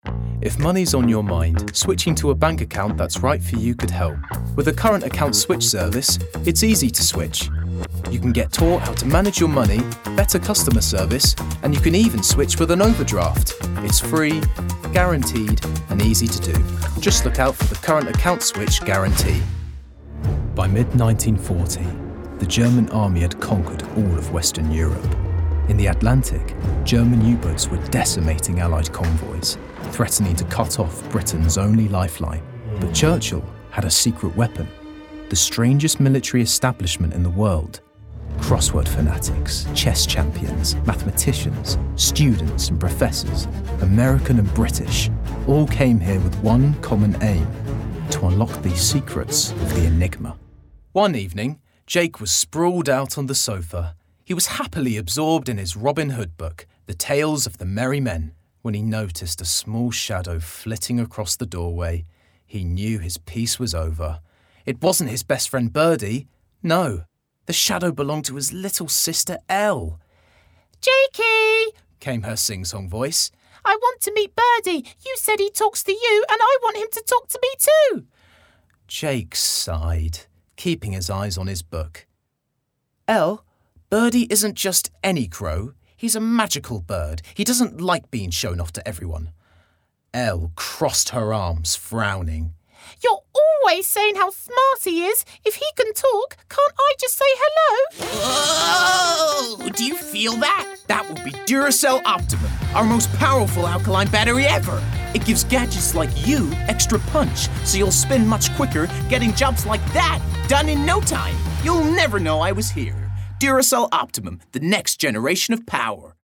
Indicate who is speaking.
Speaker 1: If money's on your mind, switching to a bank account that's right for you could help. With a current account switch service, it's easy to switch. You can get taught how to manage your money, better customer service, and you can even switch with an overdraft. It's free, guaranteed, and easy to do. Just look out for the current account switch guarantee. By mid-1940, the German army had conquered all of Western Europe. In the Atlantic, German U-boats were decimating Allied convoys, threatening to cut off Britain's only lifeline. But Churchill had a secret weapon, the strangest military establishment in the world. Crossword fanatics, chess champions, mathematicians, students and professors, American and British, all came here with one common aim: to unlock the secrets of the Enigma. One evening, Jake was sprawled out on the sofa. He was happily absorbed in his Robin Hood book, The Tales of the Merry Men, when he noticed a small shadow flitting across the doorway. He knew his piece was over. It wasn't his best friend Birdie. No, the shadow belonged to his little sister Elle.
Speaker 2: "Jakey,"
Speaker 1: came her sing-song voice.
Speaker 2: "I want to meet Birdie. You said he talks to you, and I want him to talk to me too."
Speaker 1: Jake sighed, keeping his eyes on his book. Elle, Birdie isn't just any crow. He's a magical bird. He doesn't like being shown off to everyone. Elle crossed her arms, frowning.
Speaker 2: "You're always saying how smart he is. If he can talk, can't I just say hello?"
Speaker 3: Whoa! Do you feel that? That will be Duracell Optimum, our most powerful alkaline battery ever. It gives gadgets like you extra punch, so you'll spin much quicker, getting jobs like that done in no time. You'll never know I was here. Duracell Optimum, the next generation of power.